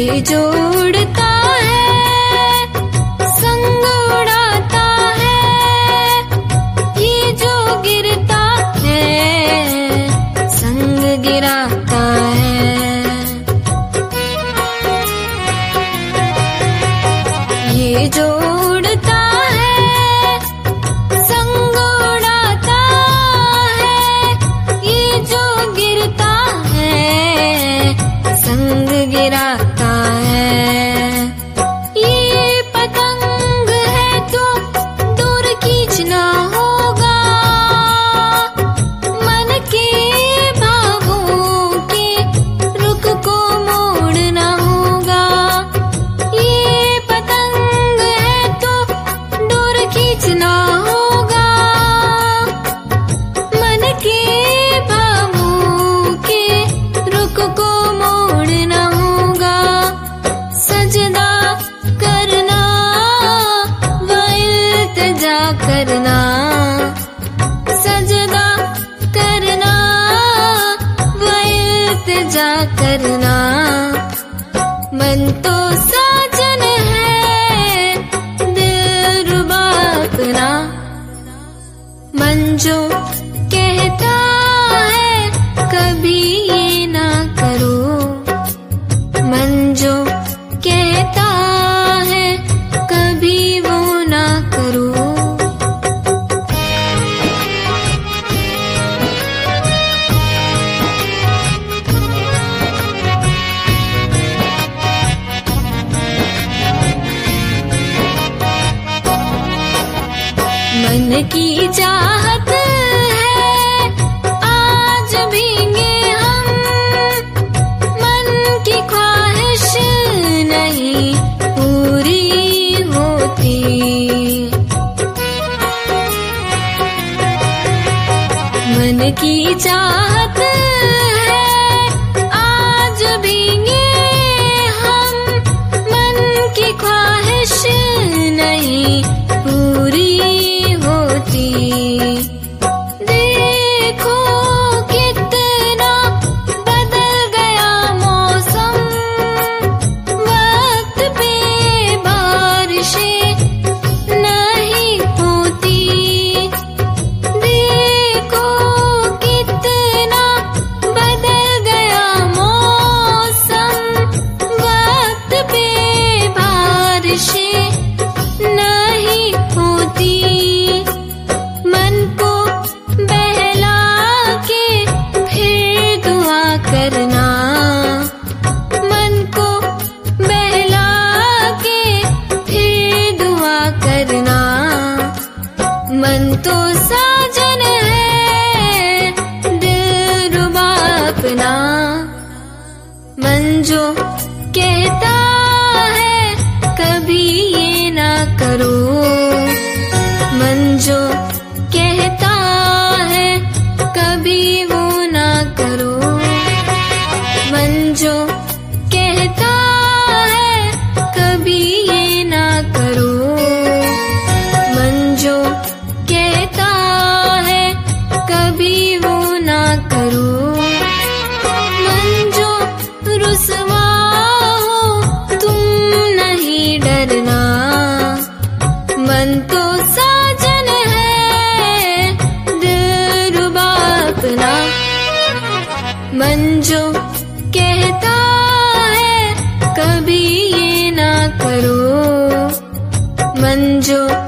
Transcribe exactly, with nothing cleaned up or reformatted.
ये जोड़ता है संग उड़ाता है, ये जो गिरता है संग गिराता है। ये जोड़ता है संग उड़ाता है, ये जो गिरता है संग गिराता है। ये पतंग है तो दूर खींचना होगा, मन के भावों के रुख को मोड़ना होगा। ये पतंग है तो दूर खींचना होगा, मन के भावों के रुख को मोड़ना होगा। सजदा करना व इल्तिजा करना, सजदा करना व इल्तिजा करना। मन तो साजन है दिलरुबा अपना, मन जो कहता है कभी ये ना करो, मन जो कहता है कभी वो ना करो। मन की चाहत है आज भीगे हम, मन की ख्वाहिश नहीं पूरी होती। मन की चाहत है आज भीगे हम, मन की ख्वाहिश नहीं पूरी होती। देखो कितना बदल गया मौसम, वक्त पे बारिशें नहीं होती। देखो कितना बदल गया मौसम, वक्त पे बारिशें नहीं होती। मन को बहला के फिर दुआ करना, मन को बहला के फिर दुआ करना। मन तो साजन है दिलरुबा अपना, मन जो कहता है कभी ये ना करो, मन जो कहता है कभी वो ना करो। मन जो कहता है कभी ये ना करो, मन जो कहता है कभी वो ना करो। मन जो रुसवा हो तुम नहीं डरना, मन तो साजन है दिलरुबा अपना। मन जो कहता है कभी ये ना करो, मन जो